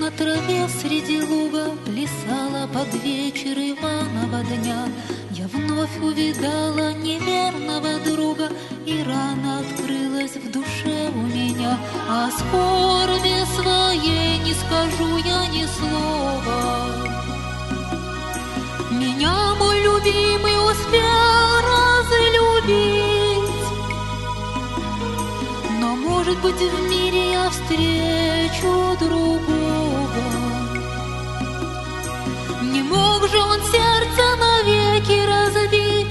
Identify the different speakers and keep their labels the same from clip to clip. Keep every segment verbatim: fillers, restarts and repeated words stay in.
Speaker 1: на траве среди луга плясала под вечер Иванова дня. Я вновь увидала неверного друга, и рана открылась в душе у меня. О скорби своей не скажу я ни слова. Меня мой любимый успел разлюбить, но, может быть, в мире я встречу другого. Не мог же он сердце навеки разбить.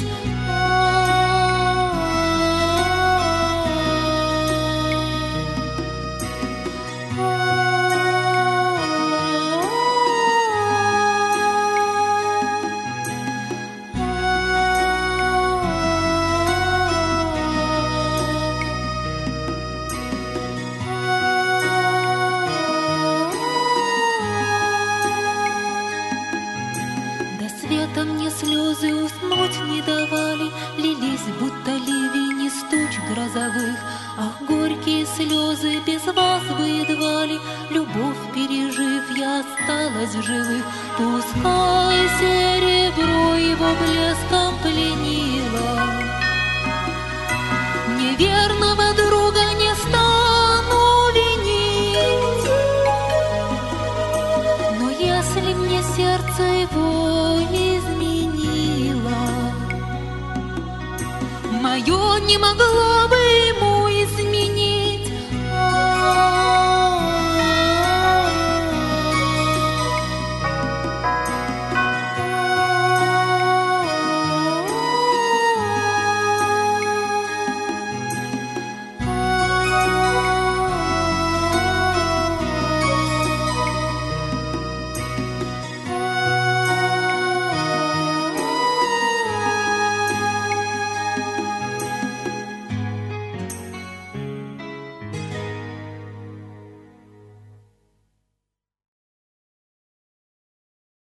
Speaker 1: Мне слезы уснуть не давали, лились, будто ливень из туч грозовых. Ах, горькие слезы без вас вы едва ли, любовь пережив, я осталась в живых. Пускай серебро его блеском пленило, неверного друга не стану винить. Но если мне сердце его мое не могло бы